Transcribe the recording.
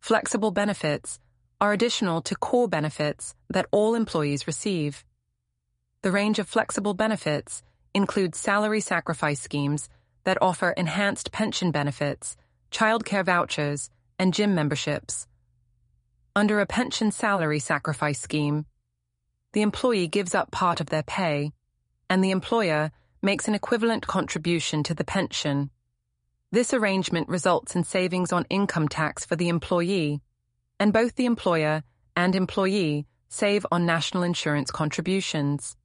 flexible benefits are additional to core benefits that all employees receive. The range of flexible benefits includes salary sacrifice schemes that offer enhanced pension benefits, childcare vouchers, and gym memberships. Under a pension salary sacrifice scheme, the employee gives up part of their pay, and the employer makes an equivalent contribution to the pension. This arrangement results in savings on income tax for the employee, and both the employer and employee save on national insurance contributions.